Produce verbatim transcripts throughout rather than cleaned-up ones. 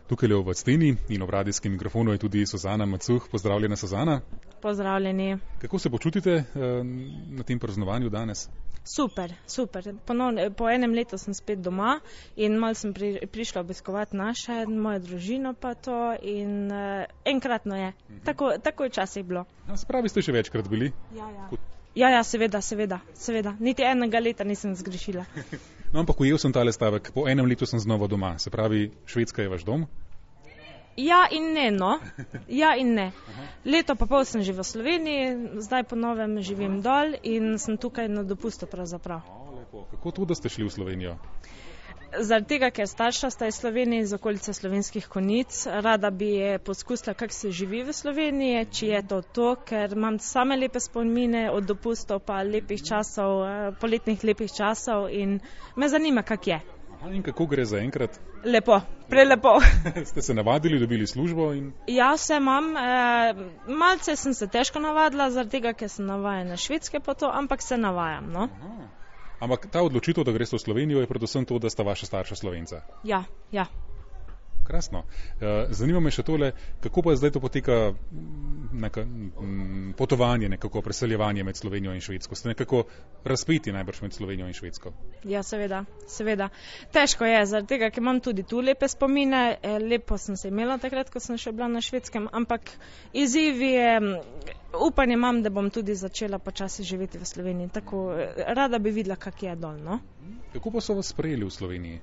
Tukaj je v steni in ob radijskem mikrofonu je tudi Suzana Macuh. Pozdravljena, Suzana. Pozdravljeni. Kako se počutite na tem praznovanju danes? Super, super. Ponovno, po enem letu sem spet doma in malo sem pri, prišla obiskovati naše, mojo družino pa to in uh, enkratno je. Tako, tako je včasih bilo. Ja, se pravi, ste še večkrat bili? Ja, ja. Ja, ja, seveda, seveda, seveda. Niti enega leta nisem zgrešila. No, ampak ujel sem tale stavek. Po enem letu sem znova doma. Se pravi, Švedska je vaš dom? Ja in ne, no. Ja in ne. Leto pa pol sem že v Sloveniji, zdaj po novem živim dol in sem tukaj na dopustu pravzaprav. O, lepo. Kako to, da ste šli v Slovenijo? Zaradi tega, ker starša sta iz Slovenije, iz okolice Slovenskih Konjic. Rada bi je poskusila, kako se živi v Sloveniji, če je to to, ker imam same lepe spomine od dopustov pa lepih časov, poletnih lepih časov in me zanima, kak je. In kako gre za enkrat? Lepo, prelepo. Ste se navadili, dobili službo? In... Ja, vse imam. E, malce sem se težko navadila, zaradi tega, ker sem navajena na Švedske pa to, ampak se navajam, no. Aha. Ampak ta odločitev, da greste v Slovenijo, je predvsem to, da sta vaša starša Slovenca. Ja, ja. Krasno. Zanima me še tole, kako pa zdaj to poteka neka, potovanje, nekako preseljevanje med Slovenijo in Švedsko. Ste nekako razpeti najbrž med Slovenijo in Švedsko? Ja, seveda, seveda. Težko je, zaradi tega, ker imam tudi tu lepe spomine. Lepo sem se imela takrat, ko sem še bila na Švedskem, ampak izzivi je, upanje imam, da bom tudi začela počasi živeti v Sloveniji. Tako rada bi videla, kak je dol, no. Kako pa so vas sprejeli v Sloveniji?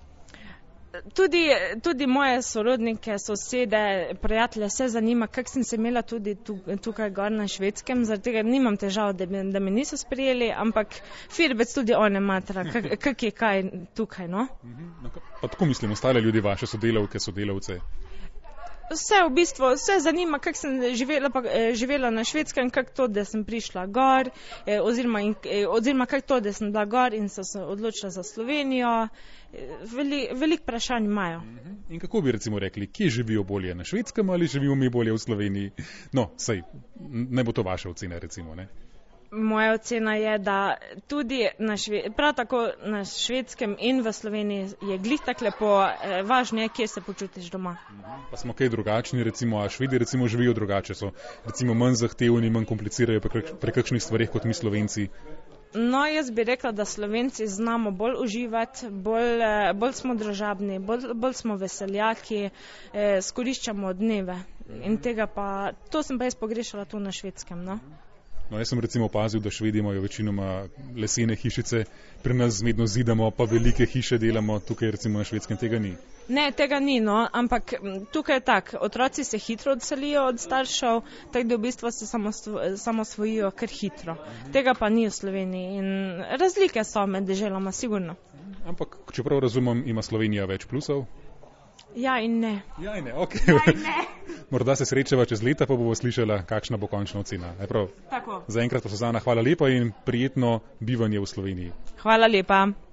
Tudi, tudi moje sorodnike, sosede, prijatelje se zanima, kak sem se imela tudi tukaj gor na Švedskem, zaradi tega nimam težav, da, da me niso sprijeli, ampak firbec tudi one matra, kak, kak je kaj tukaj, no? Pa tako mislim, ostale ljudi, vaše sodelavke, sodelavce? Vse v bistvu, vse zanima, kak sem živela, pa, eh, živela na Švedskem, kak to, da sem prišla gor, eh, oziroma, in, eh, oziroma kak to, da sem bila gor in so se odločila za Slovenijo. Veli, veliko vprašanj imajo. In kako bi recimo rekli, kje živijo bolje, na Švedskem ali živimo mi bolje v Sloveniji? No, sej, ne bo to vaša ocena recimo, ne? Moja ocena je, da tudi na šve, prav tako na Švedskem in v Sloveniji je glih tak lepo, eh, važno je, kje se počutiš doma. Pa smo kaj drugačni, recimo, a Švedi recimo živijo drugače, so recimo manj zahtevni, manj komplicirajo pri, pri kakšnih stvarih kot mi Slovenci? No, jaz bi rekla, da Slovenci znamo bolj uživati, bolj, bolj smo družabni, bolj, bolj smo veseljaki, eh, skoriščamo dneve in tega pa, to sem pa jaz pogrešala tu na Švedskem, no. No, jaz sem recimo opazil, da Švedi imajo večinoma lesene hišice, pri nas vedno zidamo, pa velike hiše delamo, tukaj recimo na Švedskem tega ni. Ne, tega ni, no, ampak tukaj je tak, otroci se hitro odselijo od staršev, tako da v bistvu se samosvojijo kar hitro. Tega pa ni v Sloveniji in razlike so med deželama, sigurno. Ampak, čeprav razumem, ima Slovenija več plusov? Ja in ne. Ja in ne, okej. Ja in ne. Morda se srečava čez leta, pa bomo slišala, kakšna bo končna ocena. Tako. Za enkrat pa, Suzana, hvala lepa in prijetno bivanje v Sloveniji. Hvala lepa.